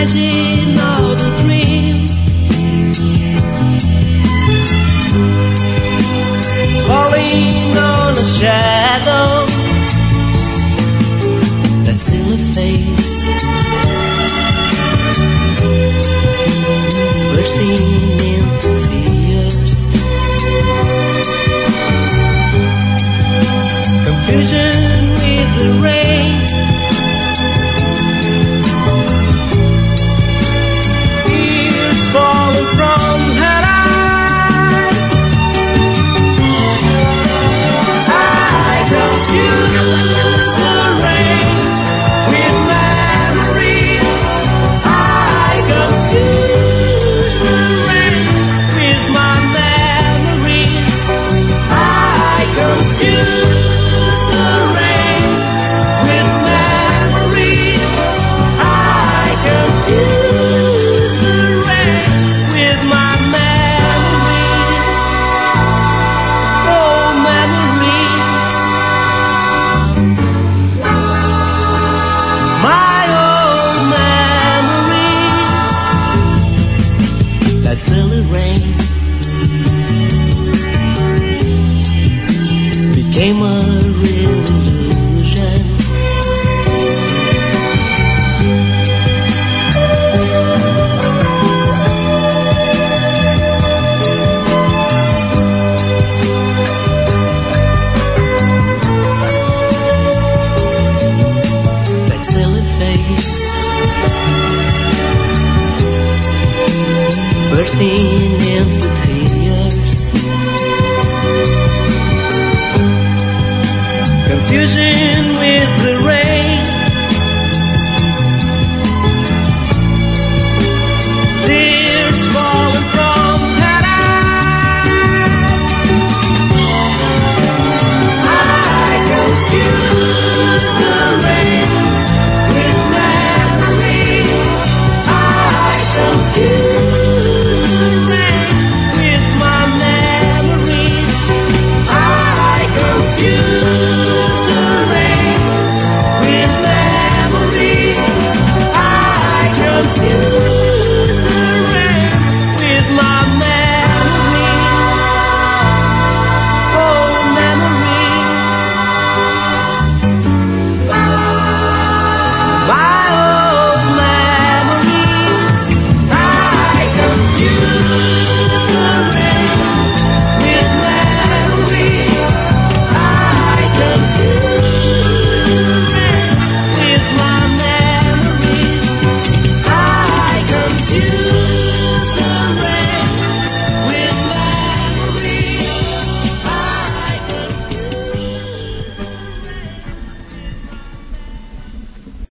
imagine all the dreams falling on a shadow, that silly face bursting into tears, confusion with the rain, tears falling from her eyes. I confuse the rain with memories. I confuse the rain with my memories. I confuse the rain with memories. I confuse the rain with my memories. Oh, memories. My old memories. That silly rain became a real illusion. That silly face bursting into tears, confusion